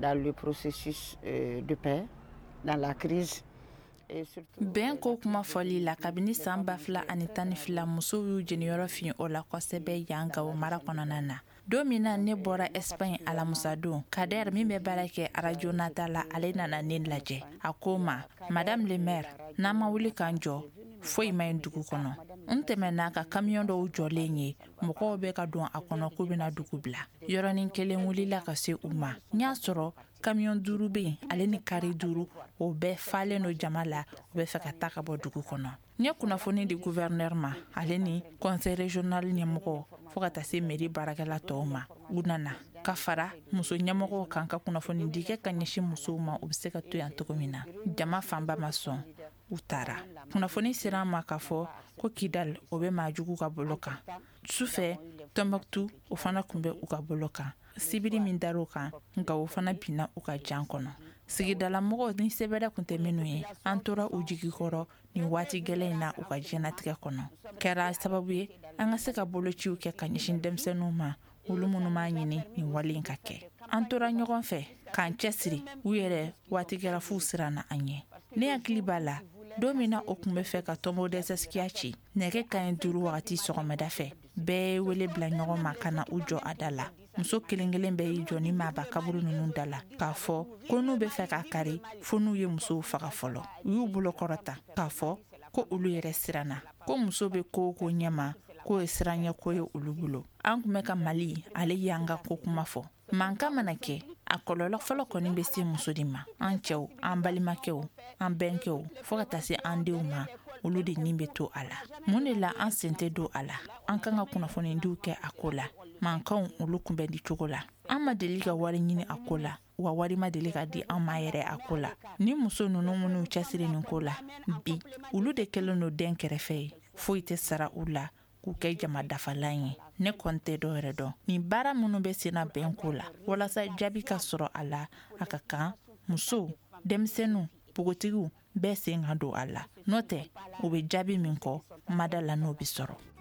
dans le processus de paix, dans la crise. Ben ko kuma fɔli la kabini san 2012 musow y'u jeniyɔrɔ fin o la kosɛbɛ yan Gawo mara kɔnɔna na. Don min na ne bɔra Espagne alamusa don, Kader min bɛ baara kɛ radio nata la ale nana ne lajɛ. A ko ma, Madame le maire, n'an ma wuli k'an jɔ, foyi ma ɲi dugu kɔnɔ. N tɛmɛna ka kamiyon dɔw jɔlen ye, mɔgɔw bɛ ka don a kɔnɔ k'u bɛna dugu bila. Yɔrɔnin kelen wulila ka se u ma. N y'a sɔrɔ kamiyon 5 bɛ yen, ale ni kari 5 o bɛɛ falen no jama la, u bɛ fɛ ka taa ka bɔ dugu kɔnɔ. N ye kunnafoni di gouverneur ma, ale ni conseil régional ɲɛmɔgɔ fo ka taa se mairie baarakɛla tɔw ma. U nana ka fara muso ɲɛmɔgɔw kan ka kunnafoni di kɛ ka ɲɛsin musow ma u bɛ se ka to yan cogo min na. Jama fanba ma sɔn, u taara. Kunnafoni sera an ma k'a fɔ ko Kidal o bɛ maajugu ka bolo kan. Sufɛ Tombouctou o fana tun bɛ u ka bolo kan. Sibiri min dar'o kan nka o fana binna u ka jan kɔnɔ. Sigidala mɔgɔw ni sɛbɛrɛ kun tɛ minnu ye, an tora u jigi kɔrɔ nin waati gɛlɛn in na u ka diɲɛnatigɛ kɔnɔ. Kɛra sababu ye an ka se ka bolociw kɛ ka ɲɛsin denmisɛnninw ma, olu minnu m'a ɲini nin wale in ka kɛ. An tora ɲɔgɔn fɛ k'an cɛsiri, u yɛrɛ waati kɛra f'u siranna an ɲɛ. Ne hakili b'a la don min na o tun bɛ fɛ ka Tombo Dɛsɛskiya ci, nɛgɛ kaɲɛ 5 wagati sɔgɔmada fɛ, bɛɛ ye wele bila ɲɔgɔn ma ka na u jɔ a da la. Muso kelen kelen bɛɛ y'i jɔ ni maaba kaburu ninnu da la k'a fɔ ko n'u bɛ fɛ ka kari fo n'u ye musow faga fɔlɔ. U y'u bolo kɔrɔta k'a fɔ ko olu yɛrɛ siranna, ko muso bɛ ko o ko ɲɛma k'o ye siranɲɛko ye olu bolo. An tun bɛ ka Mali ale y'an ka ko kuma fɔ. Mankan mana kɛ, a kɔlɔlɔ fɔlɔ kɔni bɛ se muso de ma. An cɛw, an balimakɛw, an bɛnkɛw, fo ka taa se an denw ma, olu de nin bɛ to a la. Mun de la an sen tɛ don a la? An kan ka kunnafonidiw kɛ a ko la. Mankanw olu kunbɛn di cogo la. An ma deli ka wari ɲini a ko la, wa wari ma deli ka di an ma yɛrɛ a ko la. Ni muso ninnu minnu cɛsiri nin ko la, bi olu de kɛlen no den kɛrɛfɛ ye. Foyi tɛ sara u la k'u kɛ jama dafalan ye. Ne kɔni tɛ dɔ yɛrɛ dɔn. Nin baara minnu bɛ senna bɛn ko la, walasa jaabi ka sɔrɔ a la, a ka kan musow, denmisɛnninw, pogotigiw bɛɛ sen ka don a la. N'o tɛ, u bɛ jaabi min kɔ, ma da la n'o bɛ sɔrɔ.